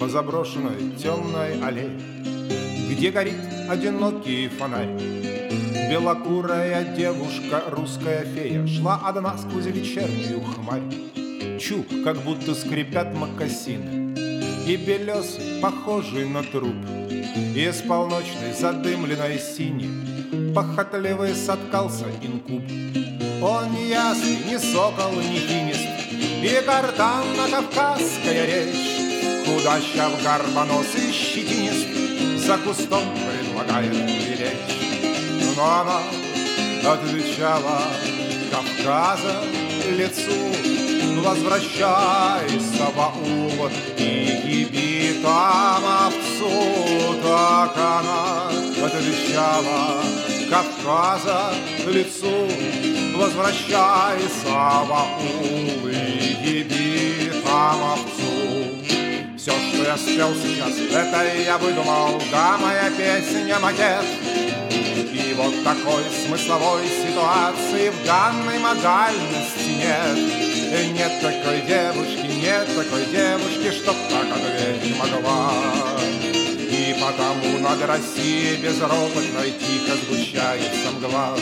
по заброшенной темной аллее, где горит одинокий фонарь. Белокурая девушка, русская фея, шла одна сквозь вечернюю хмарь. Чу, как будто скрипят мокасины, и белесый, похожий на труп, из полночной задымленной сини похотливый соткался инкуб. Он не ясный, ни сокол, ни финист, и картанно-кавказская речь. Худощав, горбоносый, щетинист за кустом предлагает прилечь. Но она отвечала Кавказа лицу: возвращайся в аул и еби там овцу. Так она отвечала Кавказа лицу: возвращайся в аул и еби там овцу. Все, что я спел сейчас, это я выдумал, да, моя песня макет. И вот такой смысловой ситуации в данной модальности нет. Нет такой девушки, чтоб так ответить могла. И потому над Россией безропотной тихо сгущается мгла.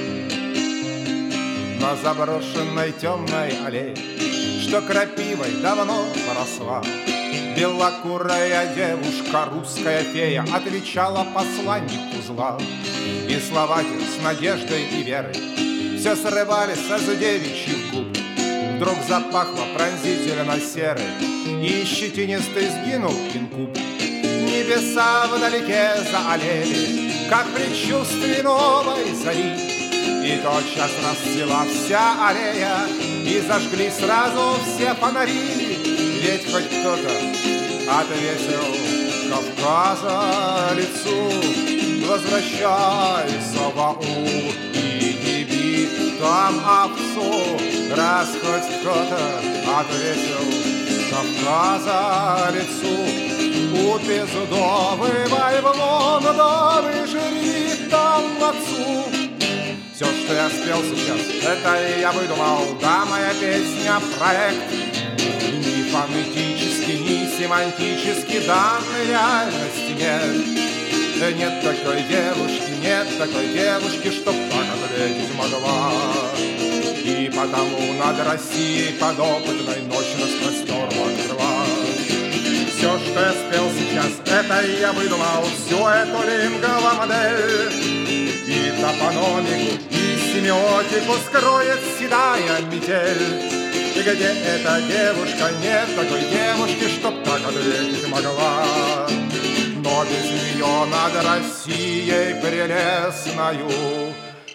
На заброшенной темной аллее, что крапивой давно поросла, белокурая девушка, русская фея, отвечала посланнику зла. И слова те с надеждой и верой все срывались с девичьих губ. Вдруг запахло пронзительно серой, и щетинистый сгинул инкуб. Небеса вдалеке заолели, как предчувствие новой зари, и тотчас расцвела вся аллея, и зажгли сразу все фонари. Ведь хоть кто-то ответил Кавказа лицу: возвращайся в аул и еби там овцу. Раз хоть кто-то ответил Кавказа лицу: у безудовый Вавилон, да выжри там отцу. Все, что я спел сейчас, это я выдумал, да, моя песня проект. Ни фонетически, ни семантически данной реальности нет. Нет такой девушки, чтоб так ответить могла. И потому над Россией подопытной ночь распростерла крыла. Все, что я спел сейчас, это я выдумал, всю эту лингово-модель. И топономику, и семиотику скроет седая метель. И где эта девушка, нет такой девушки, чтоб так ответить могла. Но без нее над Россией прелестною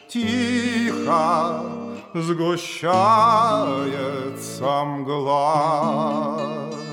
тихо сгущается мгла.